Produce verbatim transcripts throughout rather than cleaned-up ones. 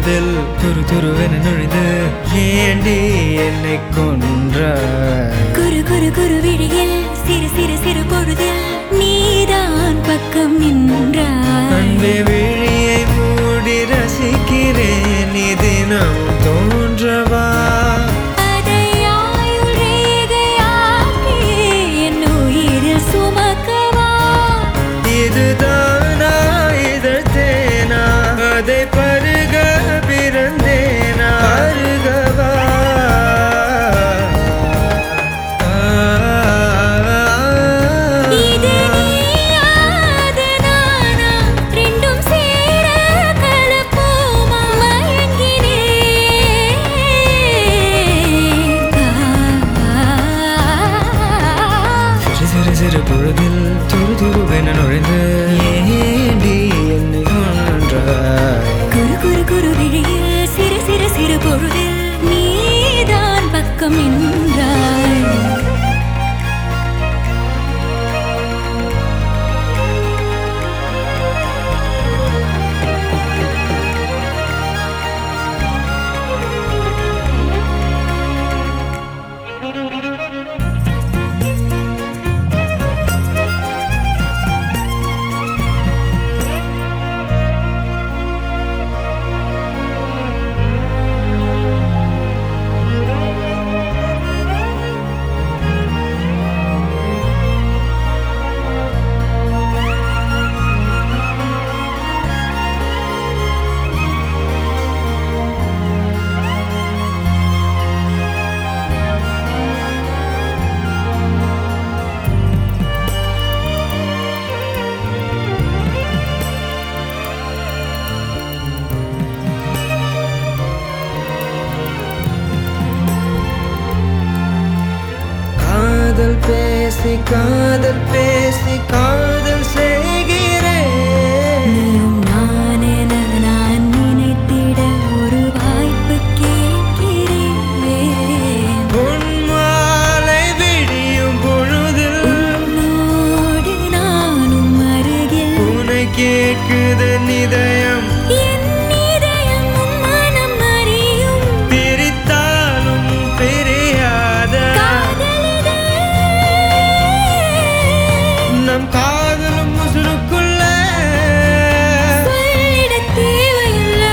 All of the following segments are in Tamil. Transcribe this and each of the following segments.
பொழுதில் துரு துருவென நுழைந்து ஏண்டி என்னை கொன்றாய்? குரு குரு குரு விழியில் சிறு சிறு சிறு பொழுதில் நீதான் பக்கம் நின்றாய். அன்பே விழியை மூடி ரசிக்கிறேன், நீ தினம் தோன்றவா? அதை ஆயுள் ரேகையாக்கி என் உயிரில் சுமக்கவா? இதுதானா இதழ் தேனா, அதை பருக பிறந்தேனா? அருகவா? இது நீயா அது நானா, ரெண்டும் சேர கலப்போமா? மயங்கினேன். சிறு சிறு சிறு பொழுதில் துரு துருவென நுழைந்து ஏண்டி என்னை கொன்றாய்? குரு குரு குரு விழியில் சிறு சிறு சிறு பொழுதில் நீதான் பக்கம் நின்றாய். காதல் பேசி காதல் பேசி காதல் செய்கிறேன். நீயும் நான் என நான் நினைத்திட ஒரு வாய்ப்பு கேட்கிறேன். பொன் மாலை விடியும் பொழுதில் உன்னோடு நானும் அருகில் உன்னை கேட்குது நிதயம். என் இதயம் உன் மனம் அறியும் பிரித்தாலும் பிரியாத காதலிது. நம் காதலும் முசுருக்குள்ள சொல்லிட தேவையில்லை.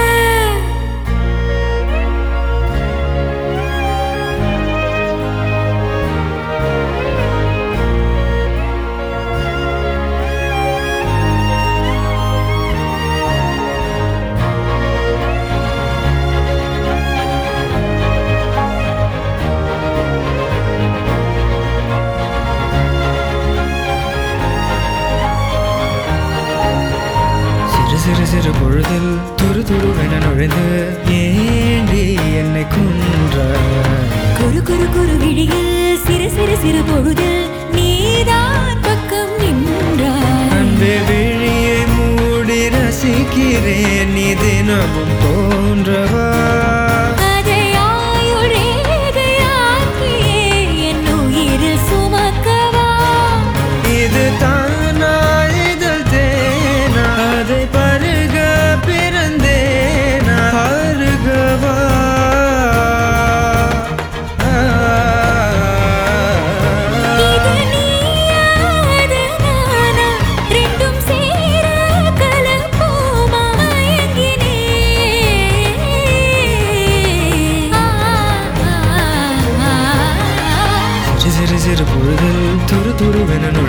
சிறு சிறு சிறு பொழுதில் துரு துருவென நுழைந்து ஏண்டி என்னை கொன்றாய்? குரு குரு குரு விழியில் சிறு சிறு சிறு பொழுதில் நீதான் பக்கம் நின்றாய். அன்பே விழியை மூடி ரசிக்கிறேன், நீ தினமும் தோன்றவா? அதை ஆயுள் ரேகையாக்கி என் உயிரில் சுமக்கவா? இது தானா இதழ் தேனா, அதை பருக பிறந்தேனா? அருகவா? இது நீயா அது நானா, ரெண்டும் சேர கலப்போமா? மயங்கினேன். சிறு சிறு சிறு பொழுதில் துரு துருவென